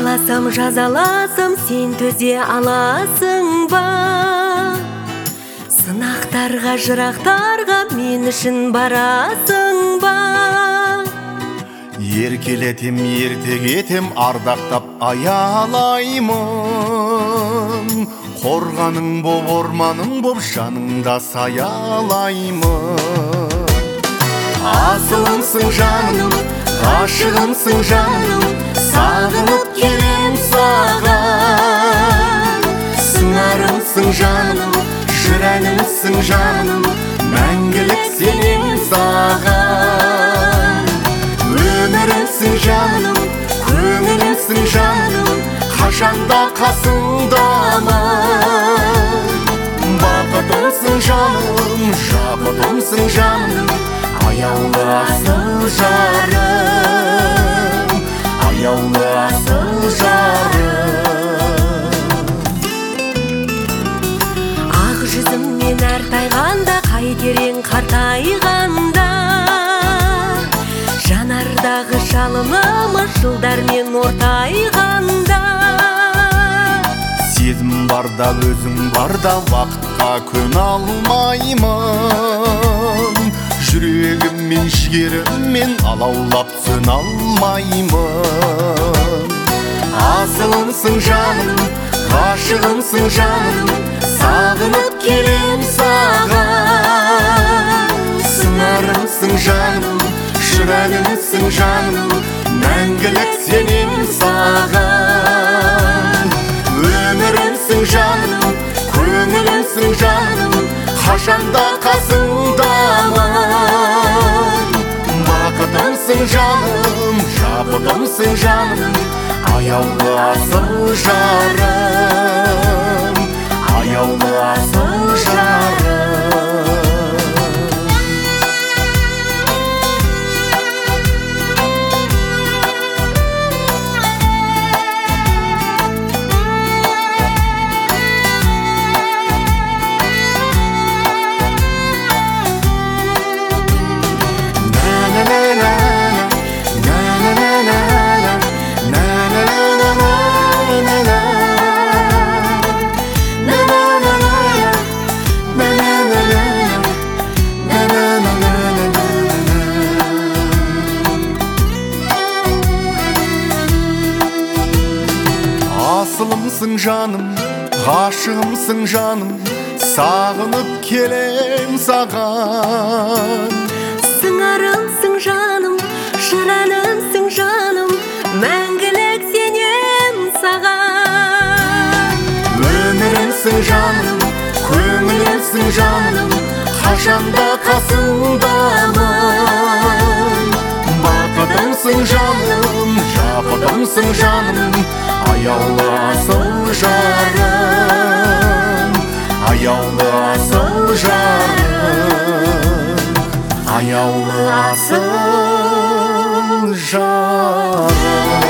Жазаласам, жазаласам, сен төзе аласың ба? Сынақтарға, жырақтарға мен үшін барасың ба? Еркелетем, ерте кетем, ардақтап аялаймын. Қорғаның боп, орманың боп, жаныңда саялаймын. Асылымсың жаным, ғашығымсың жаным, сағынып келем саған. Сыңарымсың жаным, жүрәнімсің жаным, мәңгілік сенем саған. Өмірімсің жаным, көңілімсің жаным, қашанда қасыңдамын. Бақытымсың жаным, шабытымсың жаным, аяулы асыл жарым, аяулы асыл жарым. Ақ жүзіммен әр тайғанда, қайтерең қартайғанда, жанардағы жалынымыз жылдармен ортайғанда. Сезім барда, өзің барда, уақытқа көн алмаймын. Жүрегіммен, жігеріммен алаулап сön алмаймын. Асылымсың жаным, ғашығымсың жаным, сағынып келем саған. Сыңарымсың жаным, жүрәнімсің жаным, мәңгілік сенем саған. Өмірімсің жаным, көңілімсің жаным, қашанда қасыңдамын. Бақытымсың жаным, шабытымсың жаным, аяулы асыл жарым, аяулы асыл жарым. Асылымсың жаным, ғашығымсың жаным, сағынып келем саған. Сыңарымсың жаным, жүрәнімсің жаным, мәңгілік сенем саған. Өмірімсің жаным, көңілімсің жаным, қашанда қасыңдамын. Бақытымсың жаным, шабытымсың жаным, аяулы асыл жарым, аяулы асыл жарым, аяулы асыл жарым.